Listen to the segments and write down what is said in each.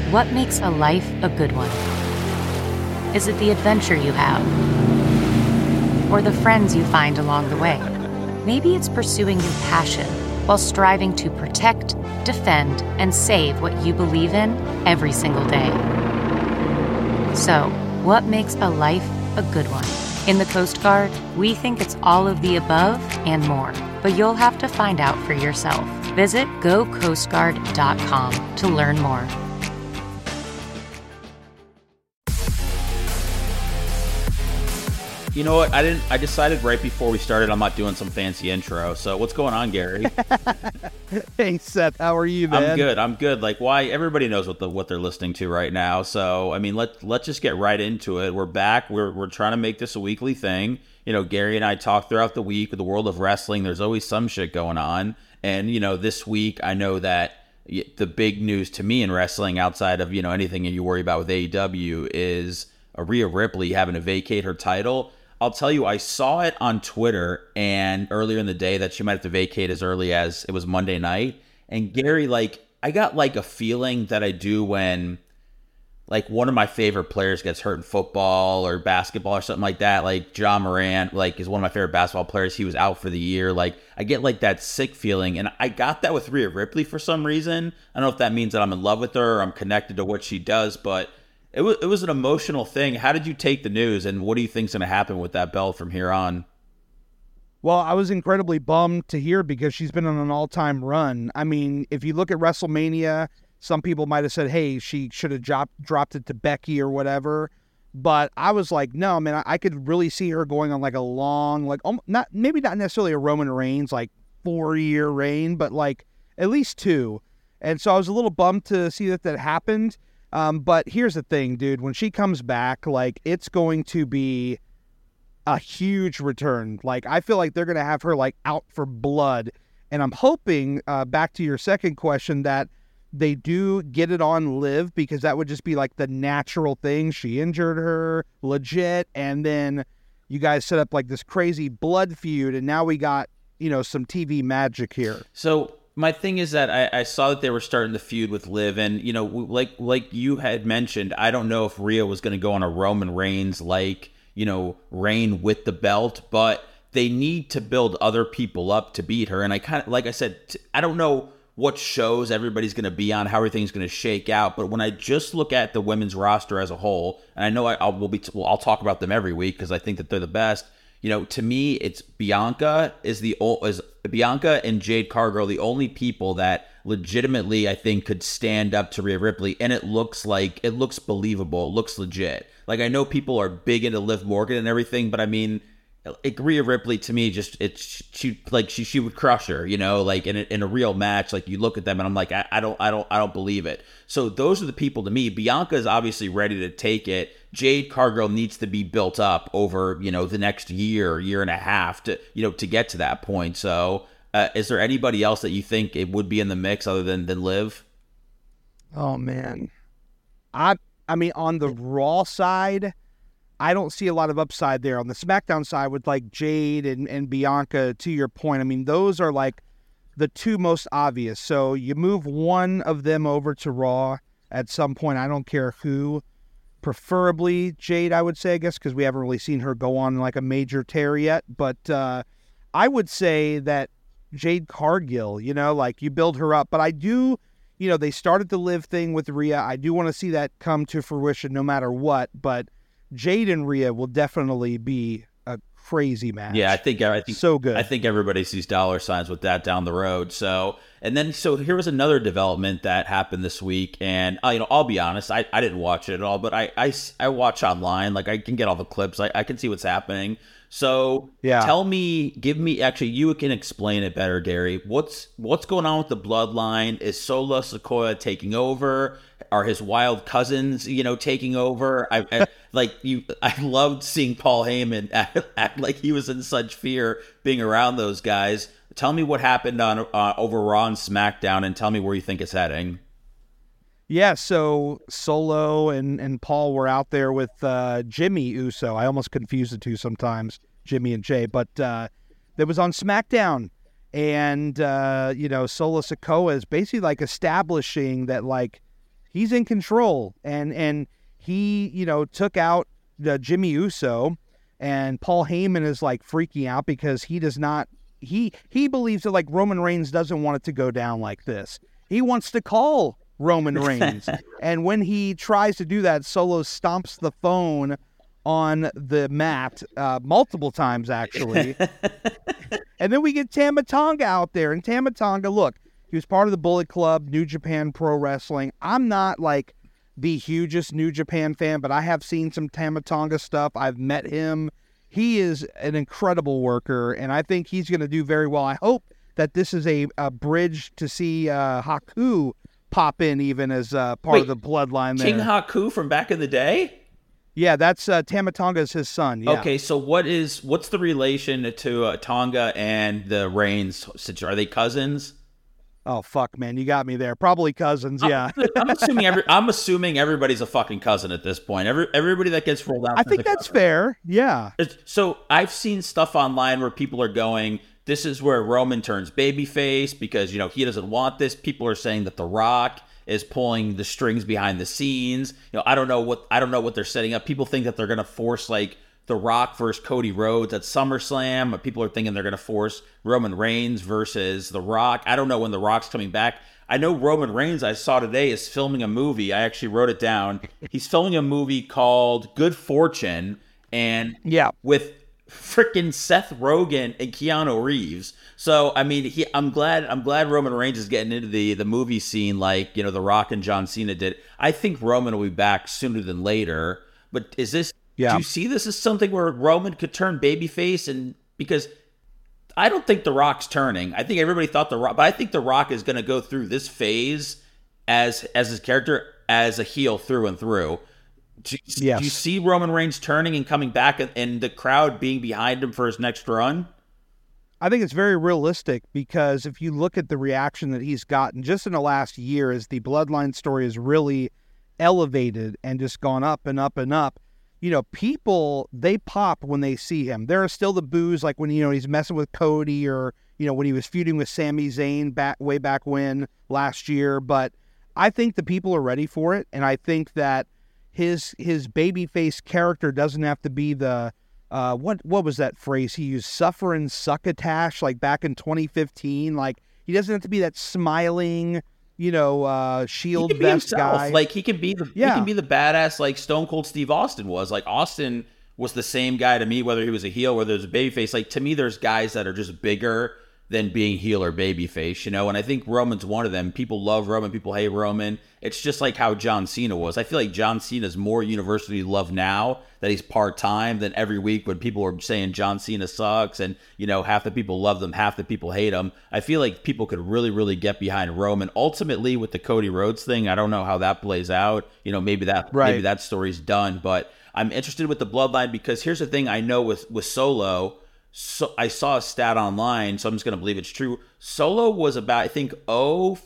What makes a life a good one? Is it the adventure you have? Or the friends you find along the way? Maybe it's pursuing your passion while striving to protect, defend, and save what you believe in every single day. So, what makes a life a good one? In the Coast Guard, we think it's all of the above and more, but you'll have to find out for yourself. Visit gocoastguard.com to learn more. You know what? I decided right before we started I'm not doing some fancy intro. So what's going on, Gary? Hey, Seth. How are you, man? I'm good. Like, why? Everybody knows what they're listening to right now. So, I mean, let's just get right into it. We're back. We're trying to make this a weekly thing. You know, Gary and I talk throughout the week with the world of wrestling. There's always some shit going on. And, you know, this week I know that the big news to me in wrestling outside of, you know, anything you worry about with AEW is Rhea Ripley having to vacate her title. I'll tell you, I saw it on Twitter and earlier in the day that she might have to vacate as early as it was Monday night. And Gary, like, I got like a feeling that I do when like one of my favorite players gets hurt in football or basketball or something like that. Like Ja Morant, like, is one of my favorite basketball players. He was out for the year. Like, I get like that sick feeling. And I got that with Rhea Ripley for some reason. I don't know if that means that I'm in love with her or I'm connected to what she does, but it was an emotional thing. How did you take the news, and what do you think's going to happen with that belt from here on? Well, I was incredibly bummed to hear because she's been on an all-time run. I mean, if you look at WrestleMania, some people might have said, hey, she should have dropped it to Becky or whatever. But I was like, no, man, I could really see her going on like a long, like, maybe not necessarily a Roman Reigns, like 4-year reign, but like at least 2. And so I was a little bummed to see that happened. But here's the thing, dude. When she comes back, like, it's going to be a huge return. Like, I feel like they're going to have her, like, out for blood. And I'm hoping, back to your second question, that they do get it on Liv, because that would just be, like, the natural thing. She injured her, legit, and then you guys set up, like, this crazy blood feud, and now we got, you know, some TV magic here. So my thing is that I saw that they were starting the feud with Liv, and, you know, like you had mentioned, I don't know if Rhea was going to go on a Roman Reigns, like, you know, reign with the belt, but they need to build other people up to beat her. And I kind of, like I said, I don't know what shows everybody's going to be on, how everything's going to shake out, but when I just look at the women's roster as a whole, and I know I'll talk about them every week because I think that they're the best. You know, to me, it's Bianca Bianca and Jade Cargill, the only people that legitimately I think could stand up to Rhea Ripley, and it looks believable, it looks legit. Like, I know people are big into Liv Morgan and everything, but I mean, like, Rhea Ripley to me, she would crush her, you know, like in a real match. Like, you look at them and I'm like, I don't believe it. So those are the people to me. Bianca is obviously ready to take it. Jade Cargill needs to be built up over, you know, the next year and a half to, you know, to get to that point. So is there anybody else that you think it would be in the mix other than Liv? Oh man, I mean, on the Raw side, I don't see a lot of upside there. On the SmackDown side, with like Jade and Bianca, to your point, I mean, those are like the two most obvious. So you move one of them over to Raw at some point. I don't care who. Preferably Jade, I would say, I guess, because we haven't really seen her go on like a major tear yet. But I would say that Jade Cargill, you know, like, you build her up. But I do, you know, they started the Liv thing with Rhea. I do want to see that come to fruition no matter what. But Jade and Rhea will definitely be a crazy match. Yeah, I think so good. I think everybody sees dollar signs with that down the road. So here was another development that happened this week, and you know, I'll be honest, I didn't watch it at all, but I watch online. Like, I can get all the clips. I can see what's happening. So yeah, actually, you can explain it better, Gary. What's going on with the bloodline? Is Solo Sikoa taking over? Are his wild cousins, you know, taking over? I loved seeing Paul Heyman act like he was in such fear being around those guys. Tell me what happened on over Raw and SmackDown, and tell me where you think it's heading. Yeah, so Solo and Paul were out there with Jimmy Uso. I almost confuse the two sometimes, Jimmy and Jay. But that was on SmackDown. And, you know, Solo Sikoa is basically like establishing that, like, he's in control, and he, you know, took out Jimmy Uso, and Paul Heyman is like freaking out because he does not. He believes that like Roman Reigns doesn't want it to go down like this. He wants to call Roman Reigns, and when he tries to do that, Solo stomps the phone on the mat multiple times actually. And then we get Tama Tonga out there, and Tama Tonga, look, he was part of the Bullet Club, New Japan Pro Wrestling. I'm not like the hugest New Japan fan, but I have seen some Tama Tonga stuff. I've met him. He is an incredible worker, and I think he's going to do very well. I hope that this is a bridge to see Haku pop in even as part of the bloodline there. King Haku from back in the day? Yeah, that's Tama Tonga's his son. Yeah. Okay, so what's the relation to Tonga and the Reigns situation? Are they cousins? Oh fuck, man, you got me there. Probably cousins. Yeah. I'm assuming everybody's a fucking cousin at this point. Everybody that gets rolled out. I think that's fair. Yeah. So I've seen stuff online where people are going, this is where Roman turns babyface because, you know, he doesn't want this. People are saying that The Rock is pulling the strings behind the scenes. You know, I don't know what they're setting up. People think that they're going to force like The Rock versus Cody Rhodes at SummerSlam. People are thinking they're going to force Roman Reigns versus The Rock. I don't know when The Rock's coming back. I know Roman Reigns, I saw today, is filming a movie. I actually wrote it down. He's filming a movie called Good Fortune, and with freaking Seth Rogen and Keanu Reeves. So I mean, I'm glad Roman Reigns is getting into the movie scene like, you know, The Rock and John Cena did. I think Roman will be back sooner than later. But is this? Yeah. Do you see this as something where Roman could turn babyface? And because I don't think The Rock's turning. I think everybody thought The Rock, but I think The Rock is going to go through this phase as his character as a heel through and through. Do you see Roman Reigns turning and coming back and the crowd being behind him for his next run? I think it's very realistic because if you look at the reaction that he's gotten just in the last year as the Bloodline story has really elevated and just gone up and up and up, you know, people, they pop when they see him. There are still the boos like when, you know, he's messing with Cody or, you know, when he was feuding with Sami Zayn way back when last year. But I think the people are ready for it. And I think that his babyface character doesn't have to be the, what was that phrase he used? Suffering succotash, like back in 2015. Like he doesn't have to be that smiling, you know, shield vest guy. Like he can be the badass like Stone Cold Steve Austin was. Like Austin was the same guy to me, whether he was a heel, whether he was a babyface. Like to me, there's guys that are just bigger than being heel or babyface, you know? And I think Roman's one of them. People love Roman, people hate Roman. It's just like how John Cena was. I feel like John Cena's more universally loved now that he's part-time than every week when people were saying John Cena sucks and, you know, half the people love them, half the people hate him. I feel like people could really, really get behind Roman. Ultimately, with the Cody Rhodes thing, I don't know how that plays out. You know, maybe that story's done, but I'm interested with the Bloodline because here's the thing I know with Solo. So I saw a stat online, so I'm just going to believe it's true. Solo was about, I think, 0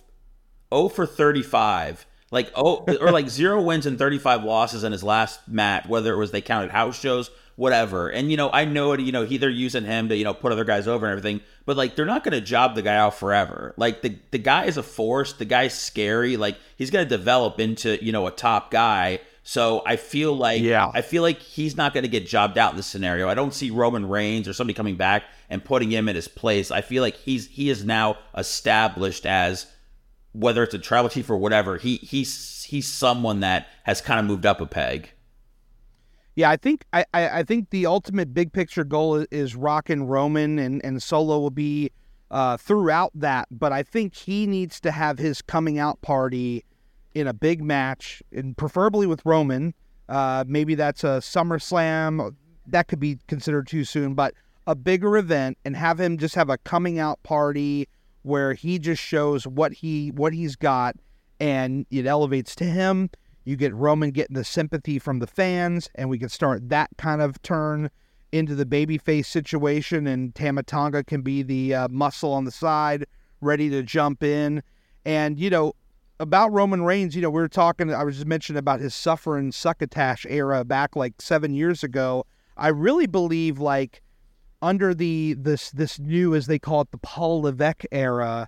for 35. Like, or like 0 wins and 35 losses in his last match, whether it was they counted house shows, whatever. And, you know, I know, you know, they're using him to, you know, put other guys over and everything, but, like, they're not going to job the guy out forever. Like, the guy is a force. The guy's scary. Like, he's going to develop into, you know, a top guy. So I feel like he's not going to get jobbed out in this scenario. I don't see Roman Reigns or somebody coming back and putting him in his place. I feel like he is now established as, whether it's a tribal chief or whatever, he's someone that has kind of moved up a peg. Yeah, I think the ultimate big picture goal is Rock and Roman, and Solo will be throughout that. But I think he needs to have his coming out party in a big match, and preferably with Roman. Maybe that's a SummerSlam. That could be considered too soon, but a bigger event, and have him just have a coming out party where he just shows what he's got, and it elevates to him. You get Roman getting the sympathy from the fans, and we can start that kind of turn into the babyface situation, and Tama Tonga can be the muscle on the side, ready to jump in. And, you know, about Roman Reigns, you know, we were talking, I was just mentioning about his suffering succotash era back like 7 years ago. I really believe, like, under this new, as they call it, the Paul Levesque era,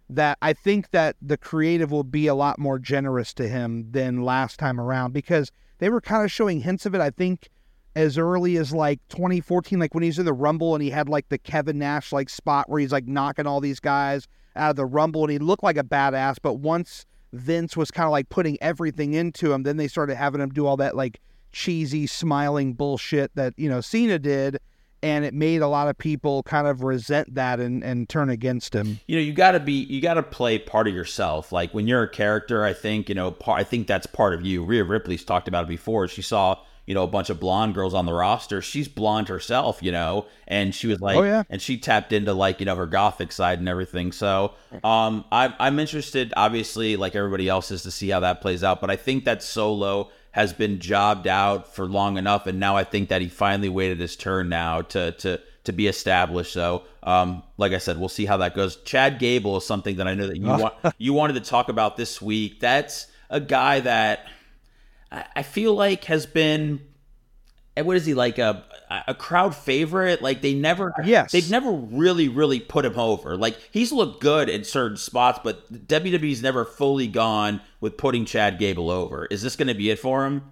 that I think that the creative will be a lot more generous to him than last time around, because they were kind of showing hints of it, I think, as early as like 2014, like when he's in the Rumble and he had like the Kevin Nash like spot where he's like knocking all these guys out of the Rumble and he looked like a badass. But once Vince was kind of like putting everything into him, then they started having him do all that like cheesy smiling bullshit that, you know, Cena did. And it made a lot of people kind of resent that and turn against him. You know, you got to play part of yourself. Like when you're a character, I think, you know, I think that's part of you. Rhea Ripley's talked about it before. She saw, you know, a bunch of blonde girls on the roster. She's blonde herself, you know, and she was like, oh, yeah. And she tapped into like, you know, her gothic side and everything. So I'm interested, obviously, like everybody else is, to see how that plays out. But I think that Solo has been jobbed out for long enough, and now I think that he finally waited his turn now to be established. So, like I said, we'll see how that goes. Chad Gable is something that I know that you wanted to talk about this week. That's a guy that I feel like has been, what is he, like a crowd favorite? Like they've never really put him over. Like he's looked good in certain spots, but WWE's never fully gone with putting Chad Gable over. Is this going to be it for him?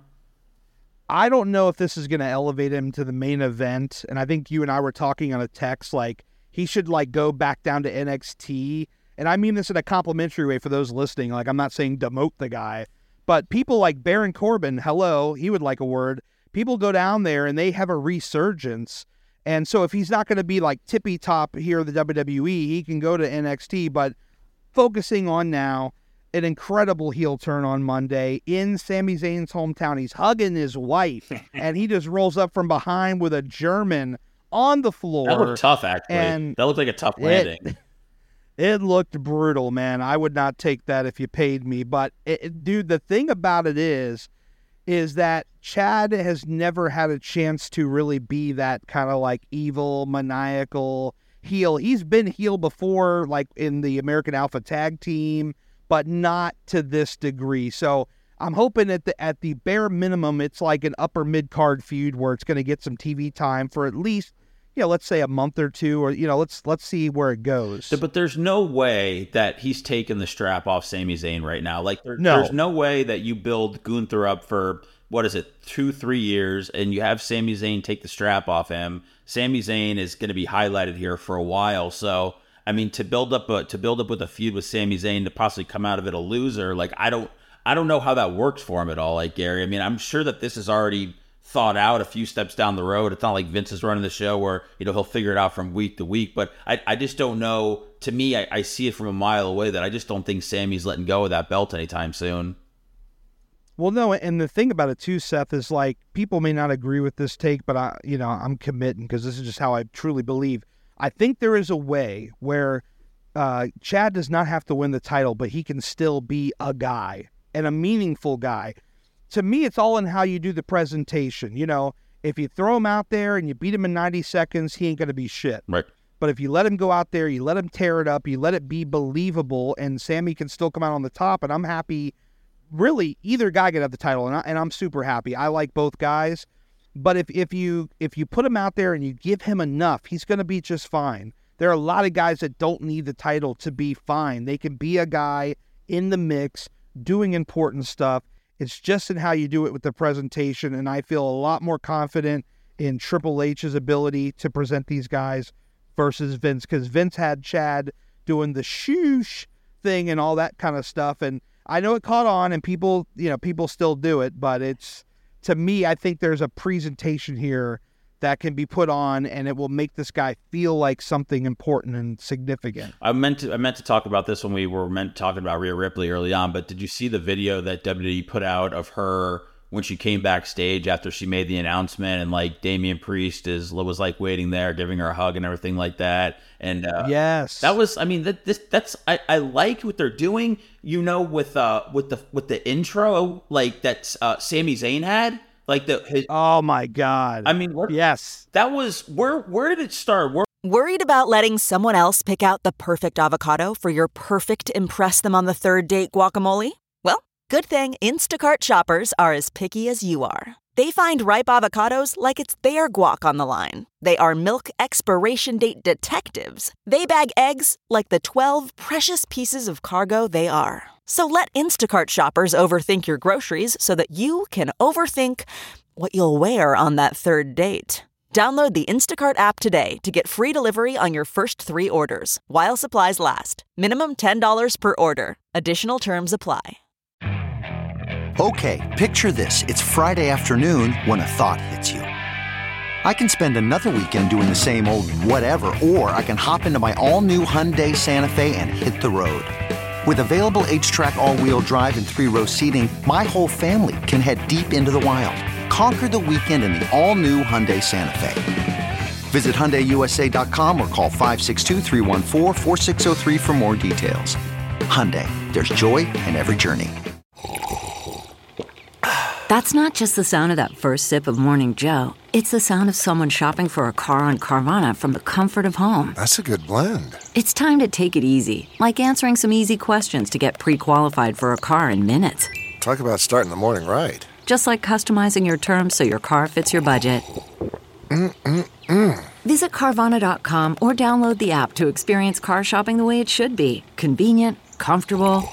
I don't know if this is going to elevate him to the main event. And I think you and I were talking on a text, like he should like go back down to NXT. And I mean this in a complimentary way for those listening. Like I'm not saying demote the guy, but people like Baron Corbin, hello, he would like a word. People go down there and they have a resurgence. And so if he's not going to be like tippy top here at the WWE, he can go to NXT. But focusing on now, an incredible heel turn on Monday in Sami Zayn's hometown. He's hugging his wife and he just rolls up from behind with a German on the floor. That looked tough, actually. And that looked like a tough landing. It looked brutal, man. I would not take that if you paid me. But, dude, the thing about it is that Chad has never had a chance to really be that kind of like evil, maniacal heel. He's been heel before, like in the American Alpha Tag Team, but not to this degree. So I'm hoping at the bare minimum, it's like an upper mid-card feud where it's going to get some TV time for at least, you know, let's say a month or two, or, you know, let's see where it goes. But there's no way that he's taking the strap off Sami Zayn right now. Like there's no way that you build Gunther up for, what is it, 2-3 years, and you have Sami Zayn take the strap off him. Sami Zayn is going to be highlighted here for a while. So, I mean, to build up with a feud with Sami Zayn to possibly come out of it a loser, like I don't know how that works for him at all. Like Gary, I mean, I'm sure that this is already thought out a few steps down the road. It's not like Vince is running the show where, you know, he'll figure it out from week to week. But I just don't know. To me, I see it from a mile away that I just don't think Sammy's letting go of that belt anytime soon. Well, no, and the thing about it too, Seth, is like people may not agree with this take, but I'm committing because this is just how I truly believe. I think there is a way where Chad does not have to win the title, but he can still be a guy and a meaningful guy. To me, it's all in how you do the presentation. You know, if you throw him out there and you beat him in 90 seconds, he ain't going to be shit. Right. But if you let him go out there, you let him tear it up, you let it be believable, and Sammy can still come out on the top, and I'm happy. Really, either guy could have the title, and I'm super happy. I like both guys. But if you put him out there and you give him enough, he's going to be just fine. There are a lot of guys that don't need the title to be fine. They can be a guy in the mix doing important stuff. It's just in how you do it with the presentation, and I feel a lot more confident in Triple H's ability to present these guys versus Vince, because Vince had Chad doing the shoosh thing and all that kind of stuff, and I know it caught on, and people still do it, but it's, to me, I think there's a presentation here that can be put on, and it will make this guy feel like something important and significant. I meant to talk about this when we were talking about Rhea Ripley early on, but did you see the video that WWE put out of her when she came backstage after she made the announcement, and like Damian Priest was like waiting there, giving her a hug and everything like that? And yes, that was, I mean, I like what they're doing. You know, with the intro like that Sami Zayn had. Like oh my God. I mean, yes. That was, where did it start? Worried about letting someone else pick out the perfect avocado for your perfect impress them on the third date guacamole? Well, good thing Instacart shoppers are as picky as you are. They find ripe avocados like it's their guac on the line. They are milk expiration date detectives. They bag eggs like the 12 precious pieces of cargo they are. So let Instacart shoppers overthink your groceries so that you can overthink what you'll wear on that third date. Download the Instacart app today to get free delivery on your first 3 orders, while supplies last. Minimum $10 per order. Additional terms apply. Okay, picture this. It's Friday afternoon when a thought hits you. I can spend another weekend doing the same old whatever, or I can hop into my all-new Hyundai Santa Fe and hit the road. With available H-Track all-wheel drive and 3-row seating, my whole family can head deep into the wild. Conquer the weekend in the all-new Hyundai Santa Fe. Visit HyundaiUSA.com or call 562-314-4603 for more details. Hyundai, there's joy in every journey. That's not just the sound of that first sip of Morning Joe. It's the sound of someone shopping for a car on Carvana from the comfort of home. That's a good blend. It's time to take it easy, like answering some easy questions to get pre-qualified for a car in minutes. Talk about starting the morning right. Just like customizing your terms so your car fits your budget. Visit Carvana.com or download the app to experience car shopping the way it should be. Convenient, comfortable.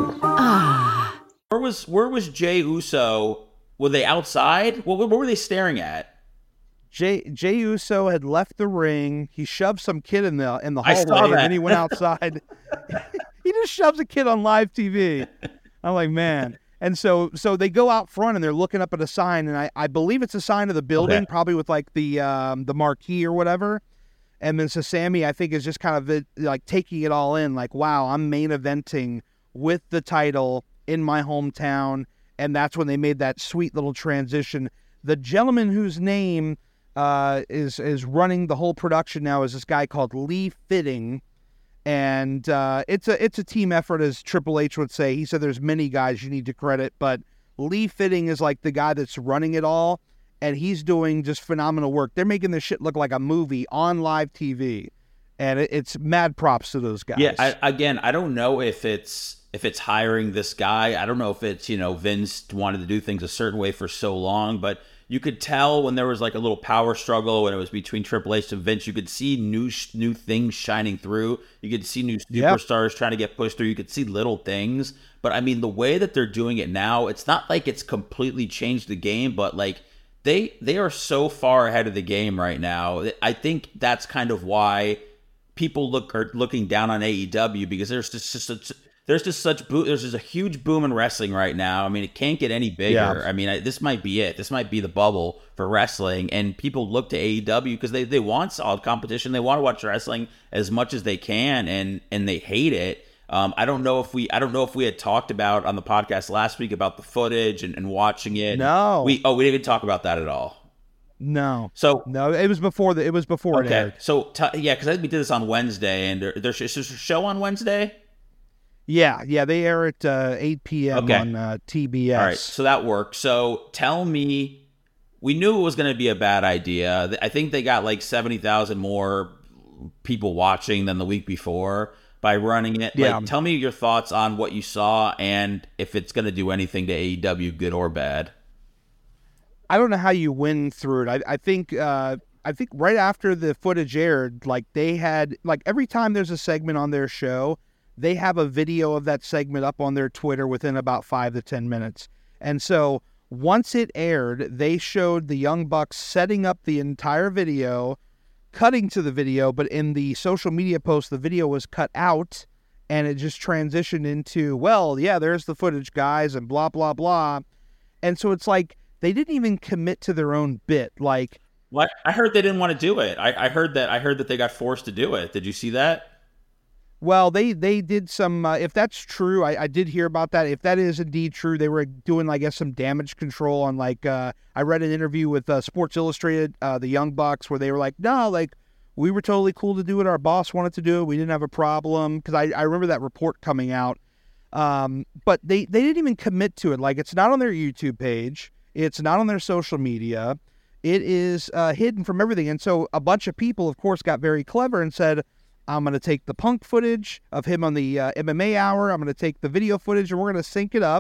Where was Jey Uso? Were they outside? What were they staring at? Jey Uso had left the ring. He shoved some kid in the I saw hallway, that. and then he went outside. He just shoves a kid on live TV. I'm like, man. And so they go out front and they're looking up at a sign, and I believe it's a sign of the building, Okay. probably with like the marquee or whatever. And then so Sammy, I think, is just kind of like taking it all in, like, wow, I'm main eventing with the title in my hometown. And that's when they made that sweet little transition. The gentleman whose name is running the whole production now is this guy called Lee Fitting. And it's a team effort, as Triple H would say. He said there's many guys you need to credit, but Lee Fitting is like the guy that's running it all, and he's doing just phenomenal work. They're making this shit look like a movie on live TV, and it's mad props to those guys. Yeah, I don't know if it's hiring this guy. I don't know if it's, Vince wanted to do things a certain way for so long, but you could tell when there was like a little power struggle when it was between Triple H and Vince. You could see new things shining through. You could see new superstars trying to get pushed through. You could see little things. But I mean, the way that they're doing it now, it's not like it's completely changed the game, but like they are so far ahead of the game right now. I think that's kind of why people are looking down on AEW, because there's just a huge boom in wrestling right now. I mean, it can't get any bigger. Yeah. I mean, this might be it. This might be the bubble for wrestling, and people look to AEW because they want solid competition. They want to watch wrestling as much as they can, and they hate it. I don't know if we had talked about on the podcast last week about the footage and watching it. No, we didn't even talk about that at all. No. So no, it was before it okay. aired. So because I think we did this on Wednesday, and there's a show on Wednesday. Yeah, they air at 8 p.m. Okay. on TBS. All right, so that works. So tell me, we knew it was going to be a bad idea. I think they got like 70,000 more people watching than the week before by running it. Yeah. Like, tell me your thoughts on what you saw and if it's going to do anything to AEW, good or bad. I don't know how you win through it. I think right after the footage aired, like they had, like every time there's a segment on their show, they have a video of that segment up on their Twitter within about 5 to 10 minutes. And so once it aired, they showed the Young Bucks setting up the entire video, cutting to the video, but in the social media post, the video was cut out and it just transitioned into, well, yeah, there's the footage, guys, and blah, blah, blah. And so it's like they didn't even commit to their own bit. Like, what? I heard they didn't want to do it. I heard that they got forced to do it. Did you see that? well, they did some, if that's true, I did hear about that. If that is indeed true, they were doing, I guess, some damage control on, like, I read an interview with Sports Illustrated, the Young Bucks, where they were like, no, like, we were totally cool to do it. Our boss wanted to do it. We didn't have a problem. Because I remember that report coming out. But they didn't even commit to it. Like, it's not on their YouTube page. It's not on their social media. It is hidden from everything. And so a bunch of people, of course, got very clever and said, I'm going to take the Punk footage of him on the MMA Hour. I'm going to take the video footage, and we're going to sync it up.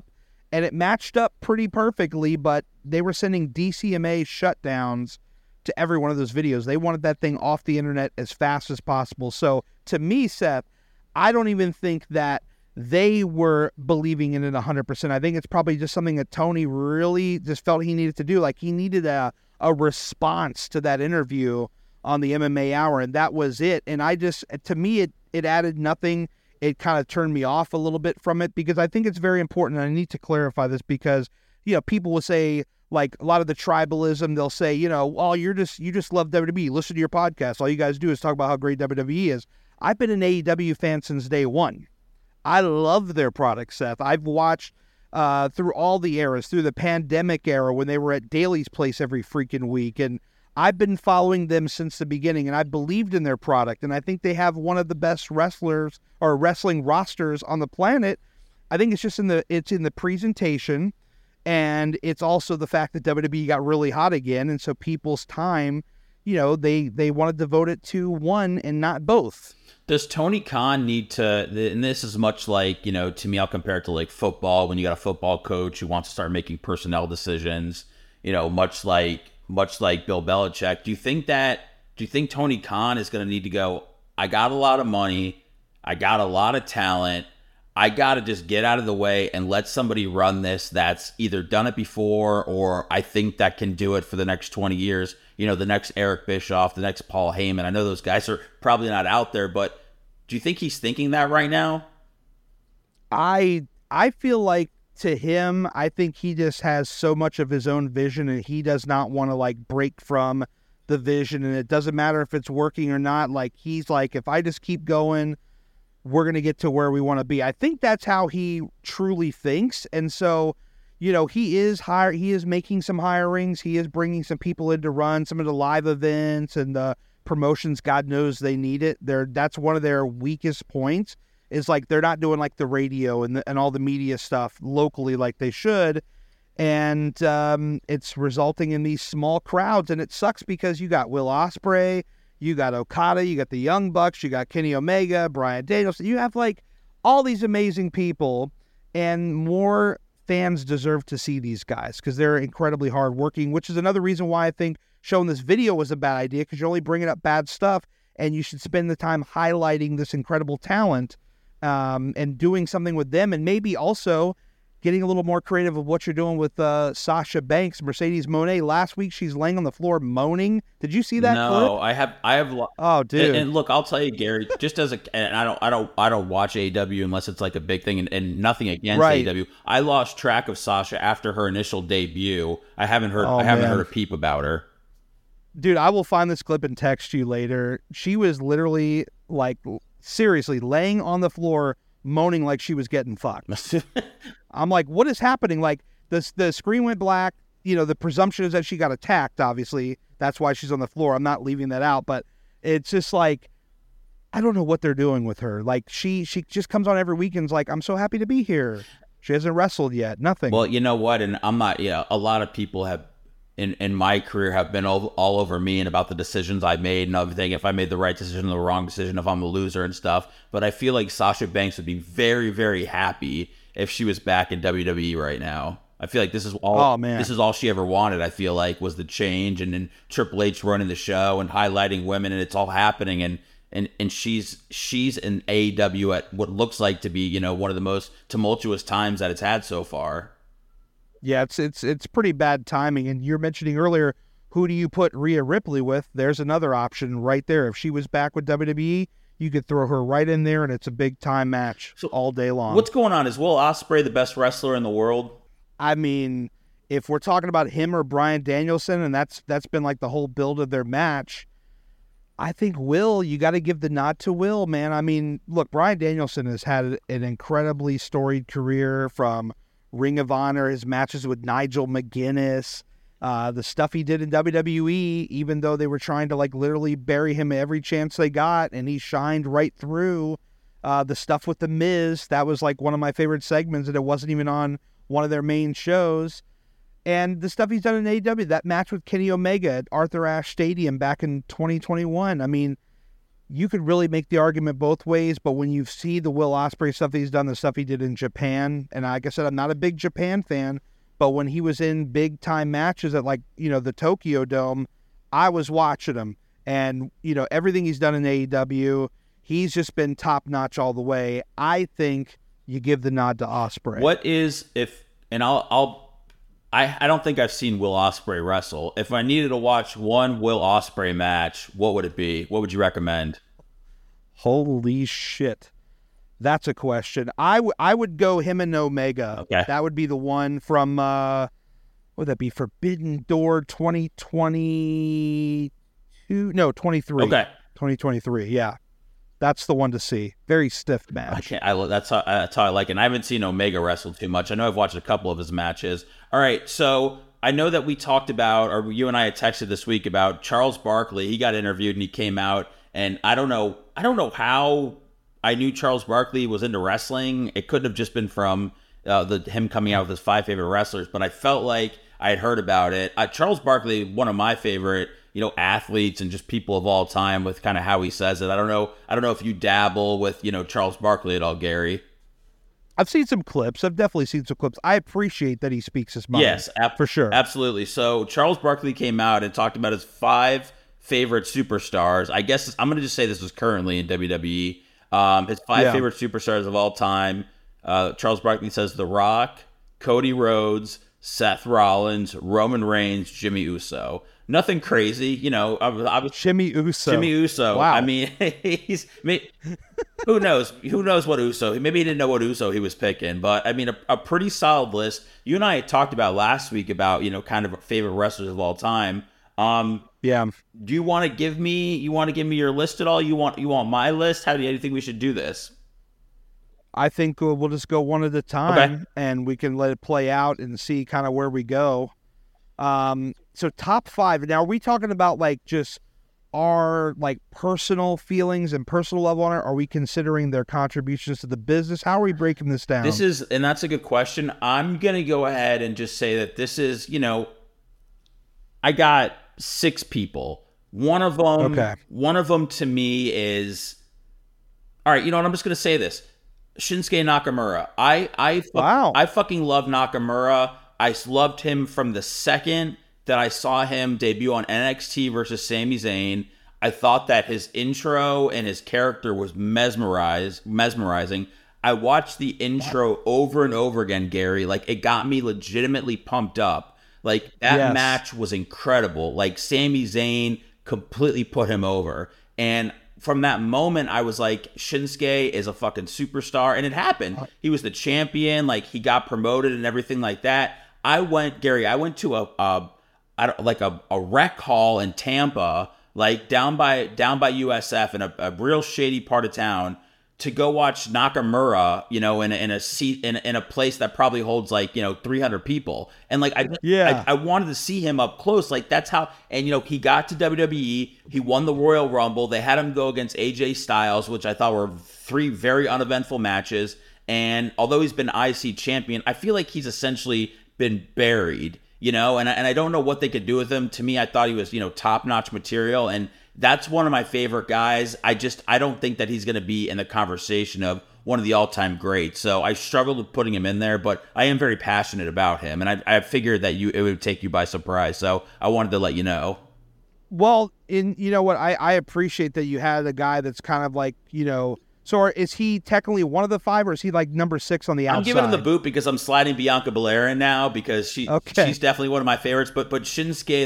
and it matched up pretty perfectly, but they were sending DCMA shutdowns to every one of those videos. They wanted that thing off the internet as fast as possible. So to me, Seth, I don't even think that they were believing in it 100%. I think it's probably just something that Tony really just felt he needed to do. Like, he needed a response to that interview on the MMA Hour, and that was it. And to me, it added nothing. It kind of turned me off a little bit from it, because I think it's very important. And I need to clarify this because, people will say, like, a lot of the tribalism, they'll say, oh, you just love WWE. Listen to your podcast. All you guys do is talk about how great WWE is. I've been an AEW fan since day one. I love their product, Seth. I've watched through all the eras, through the pandemic era when they were at Daly's Place every freaking week. And I've been following them since the beginning, and I believed in their product. And I think they have one of the best wrestlers or wrestling rosters on the planet. I think it's just in the presentation, and it's also the fact that WWE got really hot again. And so people's time, they want to devote it to one and not both. Does Tony Khan need to, and this is much like, to me, I'll compare it to like football, when you got a football coach who wants to start making personnel decisions, much like Bill Belichick. Do you think Tony Khan is going to need to go, I got a lot of money, I got a lot of talent, I got to just get out of the way and let somebody run this that's either done it before, or I think that can do it for the next 20 years, the next Eric Bischoff, the next Paul Heyman. I know those guys are probably not out there, but do you think he's thinking that right now? I feel like, to him, I think he just has so much of his own vision, and he does not want to like break from the vision, and it doesn't matter if it's working or not. Like, he's like, if I just keep going, we're going to get to where we want to be. I think that's how he truly thinks. And so, he is making some hirings. He is bringing some people in to run some of the live events and the promotions. God knows they need it. That's one of their weakest points, is like they're not doing like the radio and all the media stuff locally like they should. And it's resulting in these small crowds. And it sucks because you got Will Ospreay, you got Okada, you got the Young Bucks, you got Kenny Omega, Bryan Danielson. You have like all these amazing people, and more fans deserve to see these guys because they're incredibly hardworking, which is another reason why I think showing this video was a bad idea, because you're only bringing up bad stuff, and you should spend the time highlighting this incredible talent and doing something with them, and maybe also getting a little more creative of what you're doing with Sasha Banks, Mercedes Moné. Last week, she's laying on the floor moaning. Did you see that clip? No, I have. Oh, dude. And look, I'll tell you, Gary, just as and I don't watch AEW unless it's like a big thing, and nothing against AEW. I lost track of Sasha after her initial debut. I haven't heard a peep about her. Dude, I will find this clip and text you later. She was literally, like, seriously laying on the floor moaning like she was getting fucked. I'm like, what is happening? Like, the screen went black. The presumption is that she got attacked, obviously. That's why she's on the floor. I'm not leaving that out. But it's just like, I don't know what they're doing with her. Like, she just comes on every weekend's like, I'm so happy to be here. She hasn't wrestled yet. Nothing. Well, you know what? And I'm not, a lot of people have, in my career, have been all over me and about the decisions I made and everything, if I made the right decision or the wrong decision, if I'm a loser and stuff. But I feel like Sasha Banks would be very, very happy if she was back in WWE right now. I feel like this is all this is all she ever wanted, I feel like, was the change, and then Triple H running the show and highlighting women, and it's all happening, and she's in AEW at what looks like to be, one of the most tumultuous times that it's had so far. Yeah, it's pretty bad timing. And you're mentioning earlier, who do you put Rhea Ripley with? There's another option right there. If she was back with WWE, you could throw her right in there, and it's a big time match all day long. What's going on? Is Will Ospreay the best wrestler in the world? I mean, if we're talking about him or Bryan Danielson, and that's been like the whole build of their match, I think Will, you got to give the nod to Will, man. I mean, look, Bryan Danielson has had an incredibly storied career, from Ring of Honor, his matches with Nigel McGuinness, the stuff he did in WWE, even though they were trying to like literally bury him every chance they got, and he shined right through. The stuff with The Miz, that was like one of my favorite segments, and it wasn't even on one of their main shows. And the stuff he's done in AEW, that match with Kenny Omega at Arthur Ashe Stadium back in 2021. I mean, you could really make the argument both ways, but when you see the Will Ospreay stuff he's done, the stuff he did in Japan, and like I said, I'm not a big Japan fan, but when he was in big-time matches at, like, the Tokyo Dome, I was watching him. And, everything he's done in AEW, he's just been top-notch all the way. I think you give the nod to Ospreay. What is, I don't think I've seen Will Ospreay wrestle. If I needed to watch one Will Ospreay match, what would it be? What would you recommend? Holy shit. That's a question. I would go him and Omega. Okay. That would be the one from, what would that be? Forbidden Door 2022? No, 23. Okay. 2023, yeah. That's the one to see. Very stiff match. That's how I like it. And I haven't seen Omega wrestle too much. I know I've watched a couple of his matches. All right, so I know that we talked about, or you and I had texted this week about Charles Barkley. He got interviewed and he came out, and I don't know how I knew Charles Barkley was into wrestling. It couldn't have just been from him coming out with his 5 favorite wrestlers, but I felt like I had heard about it. Charles Barkley, one of my favorite athletes and just people of all time, with kind of how he says it. I don't know if you dabble with, Charles Barkley at all, Gary. I've seen some clips. I've definitely seen some clips. I appreciate that he speaks his mind. Yes, for sure. Absolutely. So Charles Barkley came out and talked about his 5 favorite superstars. I guess I'm going to just say this was currently in WWE. His 5 favorite superstars of all time. Charles Barkley says The Rock, Cody Rhodes, Seth Rollins, Roman Reigns, Jimmy Uso. Nothing crazy, Jimmy Uso. Jimmy Uso. Wow. I mean, who knows? Who knows what Uso? Maybe he didn't know what Uso he was picking, but I mean, a pretty solid list. You and I had talked about last week about kind of favorite wrestlers of all time. Yeah. Do you want to give me? Your list at all? You want my list? How do you think we should do this? I think we'll just go one at a time, and we can let it play out and see kind of where we go. So top 5. Now, are we talking about like just our like personal feelings and personal level on it? Are we considering their contributions to the business? How are we breaking this down? And that's a good question. I'm going to go ahead and just say that this is, I got 6 people. One of them to me is, all right, I'm just going to say this. Shinsuke Nakamura. I fucking love Nakamura. I loved him from the second that I saw him debut on NXT versus Sami Zayn. I thought that his intro and his character was mesmerizing. I watched the intro over and over again, Gary. Like, it got me legitimately pumped up. Like, that match was incredible. Like, Sami Zayn completely put him over. And from that moment, I was like, Shinsuke is a fucking superstar. And it happened. He was the champion. Like, he got promoted and everything like that. I went to a rec hall in Tampa, like down by USF in a real shady part of town, to go watch Nakamura, in a seat in a place that probably holds 300 people. And like, I wanted to see him up close. Like, that's how, and he got to WWE, he won the Royal Rumble. They had him go against AJ Styles, which I thought were 3 very uneventful matches. And although he's been IC champion, I feel like he's essentially been buried, and I don't know what they could do with him. To me, I thought he was, top-notch material, and that's one of my favorite guys. I don't think that he's going to be in the conversation of one of the all-time greats. So I struggled with putting him in there, but I am very passionate about him, and I figured that it would take you by surprise. So I wanted to let you know. Well, I appreciate that you had a guy that's kind of like, so is he technically one of the 5, or is he like number 6 on the outside? I'm giving him the boot because I'm sliding Bianca Belair in now because she's definitely one of my favorites. But Shinsuke,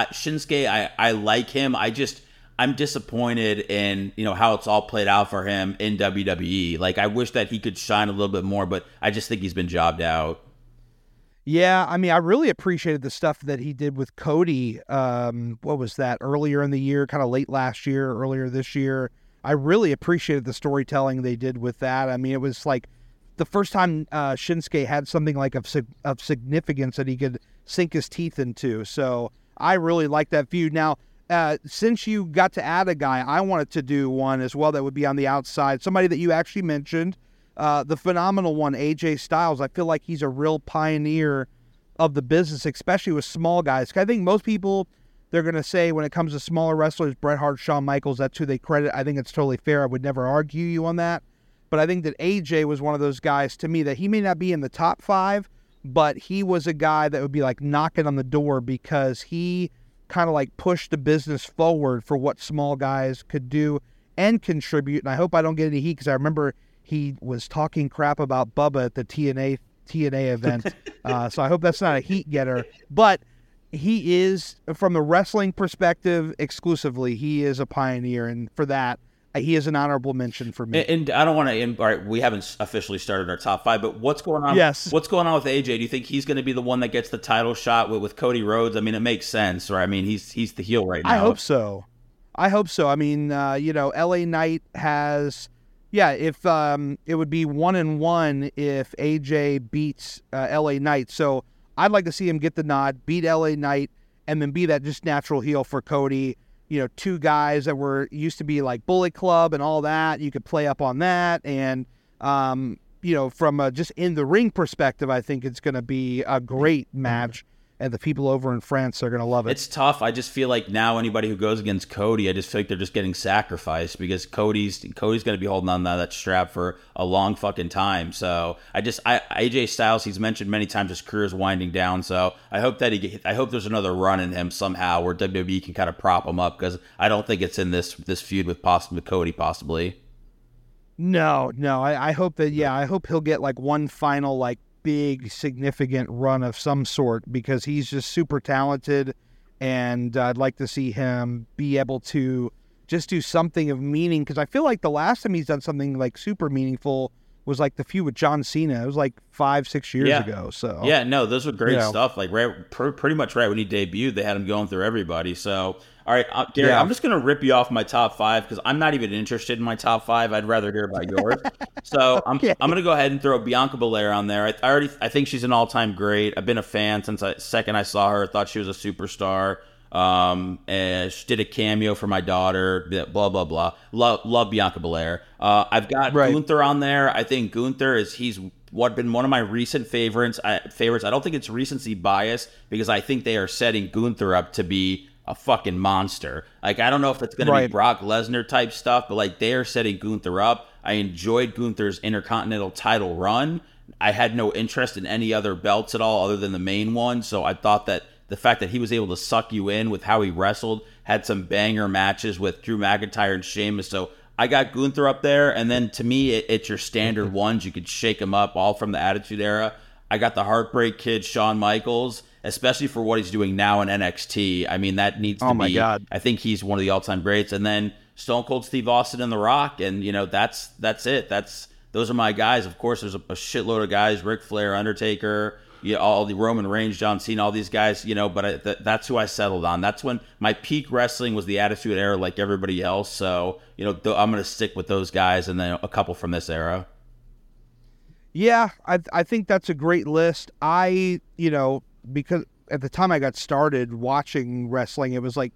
I like him. I'm disappointed in how it's all played out for him in WWE. Like, I wish that he could shine a little bit more, but I just think he's been jobbed out. Yeah, I mean, I really appreciated the stuff that he did with Cody. What was that? Earlier in the year, kind of late last year, earlier this year. I really appreciated the storytelling they did with that. I mean, it was like the first time Shinsuke had something like of significance that he could sink his teeth into. So I really like that feud. Now, since you got to add a guy, I wanted to do one as well that would be on the outside. Somebody that you actually mentioned, the phenomenal one, AJ Styles. I feel like he's a real pioneer of the business, especially with small guys. I think most people they're going to say when it comes to smaller wrestlers, Bret Hart, Shawn Michaels, that's who they credit. I think it's totally fair. I would never argue you on that. But I think that AJ was one of those guys to me that he may not be in the top 5, but he was a guy that would be like knocking on the door because he kind of like pushed the business forward for what small guys could do and contribute. And I hope I don't get any heat because I remember he was talking crap about Bubba at the TNA event. So I hope that's not a heat getter. But he is, from the wrestling perspective exclusively, he is a pioneer. And for that, he is an honorable mention for me. And I don't want to. All right, we haven't officially started our top 5, but what's going on? Yes. What's going on with AJ? Do you think he's going to be the one that gets the title shot with Cody Rhodes? I mean, it makes sense, right? I mean, he's the heel right now. I hope so. I mean, LA Knight has, if it would be 1-1 if AJ beats LA Knight. So I'd like to see him get the nod, beat LA Knight, and then be that just natural heel for Cody. Two guys that were used to be like Bullet Club and all that. You could play up on that. And, from a just in the ring perspective, I think it's going to be a great match. And the people over in France are going to love it. It's tough. I just feel like now anybody who goes against Cody, I just feel like they're just getting sacrificed because Cody's going to be holding on to that strap for a long fucking time. So AJ Styles, he's mentioned many times his career is winding down. So I hope I hope there's another run in him somehow where WWE can kind of prop him up because I don't think it's in this feud with Cody possibly. No. I hope that, I hope he'll get like one final like big significant run of some sort because he's just super talented, and I'd like to see him be able to just do something of meaning because I feel like the last time he's done something like super meaningful was like the feud with John Cena. It was like 5-6 years ago. So those were great stuff. Like pretty much right when he debuted, they had him going through everybody. So all right, Gary, I'm just gonna rip you off my top 5 because I'm not even interested in my top 5. I'd rather hear about yours. So I'm gonna go ahead and throw Bianca Belair on there. I think she's an all-time great. I've been a fan since second I saw her. I thought she was a superstar. And she did a cameo for my daughter. Blah blah blah. Love Bianca Belair. I've got Gunther on there. I think Gunther he's been one of my recent favorites. I don't think it's recency bias because I think they are setting Gunther up to be a fucking monster. Like, I don't know if it's going to be Brock Lesnar type stuff, but like they are setting Gunther up. I enjoyed Gunther's Intercontinental title run. I had no interest in any other belts at all other than the main one. So I thought that the fact that he was able to suck you in with how he wrestled, had some banger matches with Drew McIntyre and Sheamus. So I got Gunther up there. And then to me, it's your standard ones. You could shake them up all from the Attitude Era. I got the Heartbreak Kid, Shawn Michaels, especially for what he's doing now in NXT. I mean, that needs to be. My God. I think he's one of the all-time greats. And then Stone Cold Steve Austin and The Rock. And, that's it. Those are my guys. Of course, there's a shitload of guys, Ric Flair, Undertaker, all the Roman Reigns, John Cena, all these guys, but that's who I settled on. That's when my peak wrestling was the Attitude Era like everybody else. So, I'm going to stick with those guys and then a couple from this era. Yeah, I think that's a great list. Because at the time I got started watching wrestling, it was like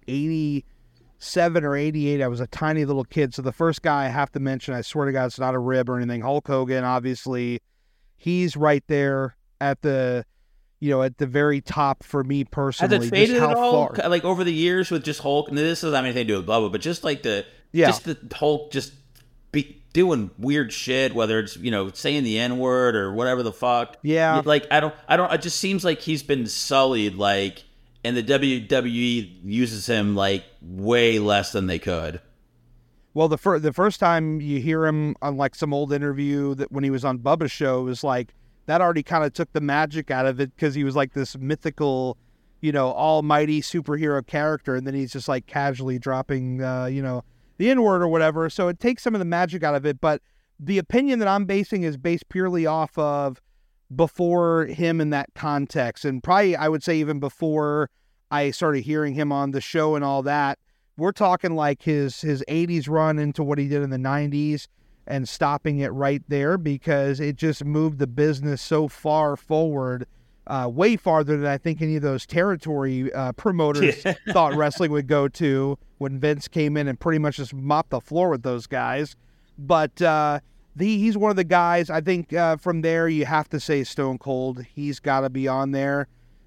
87 or 88. I was a tiny little kid. So the first guy I have to mention, I swear to God, it's not a rib or anything. Hulk Hogan, obviously, he's right there at the very top for me personally. Has it faded at all? Like over the years with just Hulk, and this doesn't have anything to do with blah blah, but just like the Hulk just be doing weird shit, whether it's saying the N-word or whatever the fuck. Yeah, like I don't. It just seems like he's been sullied, like, and the WWE uses him like way less than they could. Well, the first time you hear him on like some old interview that when he was on Bubba's show, it was like that already kind of took the magic out of it because he was like this mythical, almighty superhero character, and then he's just like casually dropping, the N-word or whatever. So it takes some of the magic out of it. But the opinion that I'm basing is based purely off of before him in that context, and probably I would say even before I started hearing him on the show and all that. We're talking like his 80s run into what he did in the 90s and stopping it right there because it just moved the business so far forward, way farther than I think any of those territory promoters thought wrestling would go to when Vince came in and pretty much just mopped the floor with those guys. But he's one of the guys, I think from there you have to say Stone Cold. He's got to be on there.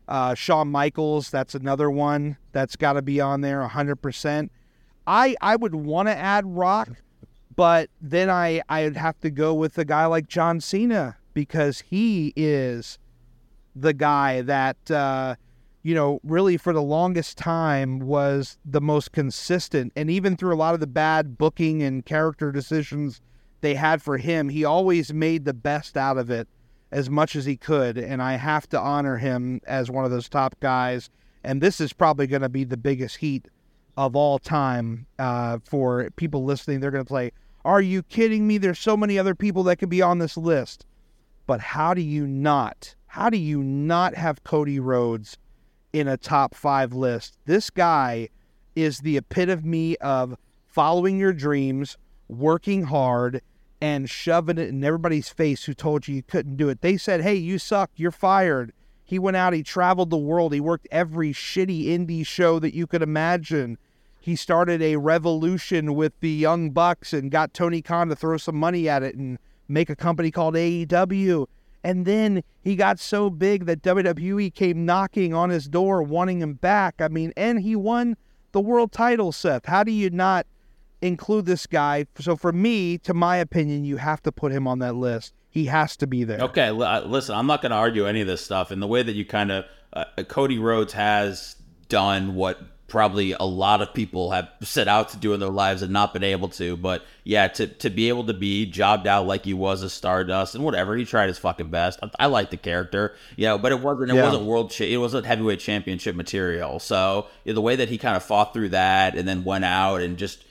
Shawn Michaels, that's another one that's got to be on there 100%. I would want to add Rock, but then I'd have to go with a guy like John Cena, because he is the guy that, really for the longest time was the most consistent. And even through a lot of the bad booking and character decisions they had for him, he always made the best out of it as much as he could. And I have to honor him as one of those top guys. And this is probably going to be the biggest heat of all time for people listening. They're going to play, are you kidding me? There's so many other people that could be on this list. But how do you not have Cody Rhodes in a top 5 list? This guy is the epitome of following your dreams, working hard, and shoving it in everybody's face who told you couldn't do it. They said, hey, you suck, you're fired. He went out, he traveled the world, he worked every shitty indie show that you could imagine. He started a revolution with the Young Bucks and got Tony Khan to throw some money at it and make a company called AEW. And then he got so big that WWE came knocking on his door wanting him back. I mean, and he won the world title, Seth. How do you not include this guy? So for me, to my opinion, you have to put him on that list. He has to be there. Okay, listen, I'm not going to argue any of this stuff. And the way that you kind of, Cody Rhodes has done what probably a lot of people have set out to do in their lives and not been able to. But yeah, to be able to be jobbed out like he was a Stardust and whatever, he tried his fucking best. I like the character, but it wasn't it wasn't heavyweight championship material. So the way that he kind of fought through that and then went out and just,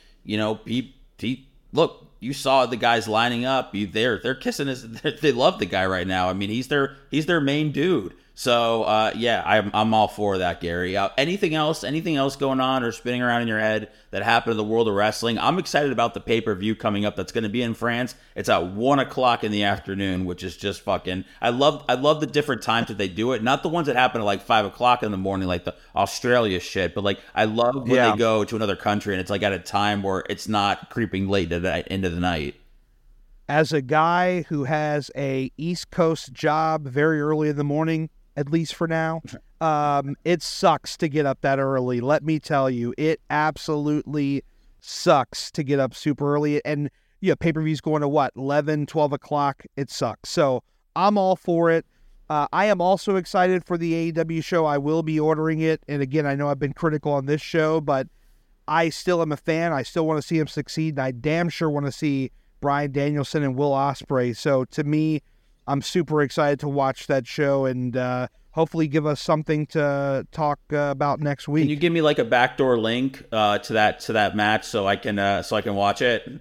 he look, you saw the guys lining up. They're kissing they love the guy right now. I mean, he's their main dude. So, I'm all for that, Gary. Anything else going on or spinning around in your head that happened in the world of wrestling? I'm excited about the pay-per-view coming up that's going to be in France. It's at 1 o'clock in the afternoon, which is just fucking... I love the different times that they do it. Not the ones that happen at like 5 o'clock in the morning, like the Australia shit, but like I love when they go to another country and it's like at a time where it's not creeping late into the night. As a guy who has a East Coast job very early in the morning, at least for now, it sucks to get up that early. Let me tell you, it absolutely sucks to get up super early. And pay-per-view's going to 11, 12 o'clock. It sucks. So I'm all for it. I am also excited for the AEW show. I will be ordering it. And again, I know I've been critical on this show, but I still am a fan. I still want to see him succeed. And I damn sure want to see Bryan Danielson and Will Ospreay. So to me, I'm super excited to watch that show and hopefully give us something to talk about next week. Can you give me like a backdoor link to that match so I can watch it?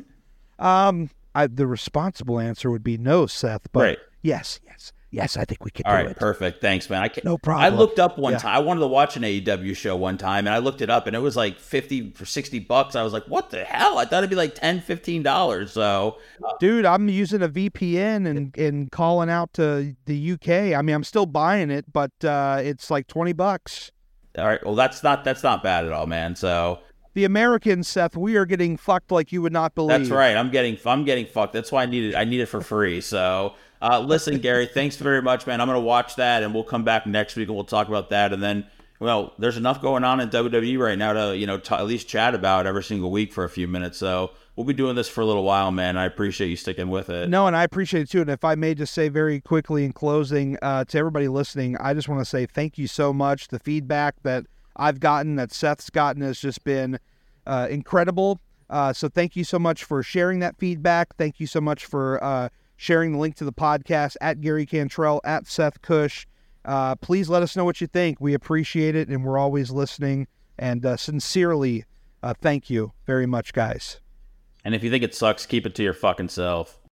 The responsible answer would be no, Seth. But right. Yes, I think we can do it. All right, perfect. Thanks, man. No problem. I looked up one time. I wanted to watch an AEW show one time, and I looked it up, and it was like $50 for $60. I was like, what the hell? I thought it'd be like $10, $15. So, dude, I'm using a VPN and calling out to the UK. I mean, I'm still buying it, but it's like $20. All right. Well, that's not bad at all, man. So. The Americans, Seth, we are getting fucked like you would not believe. That's right. I'm getting fucked. That's why I need it for free. So, listen, Gary, thanks very much, man. I'm going to watch that, and we'll come back next week, and we'll talk about that. And then, well, there's enough going on in WWE right now to, at least chat about every single week for a few minutes. So we'll be doing this for a little while, man. I appreciate you sticking with it. No, and I appreciate it, too. And if I may just say very quickly in closing to everybody listening, I just want to say thank you so much. The feedback that I've gotten, that Seth's gotten, has just been incredible. So thank you so much for sharing that feedback. Thank you so much for sharing the link to the podcast at Gary Cantrell, at Seth Cush. Please let us know what you think. We appreciate it, and we're always listening. And sincerely, thank you very much, guys. And if you think it sucks, keep it to your fucking self.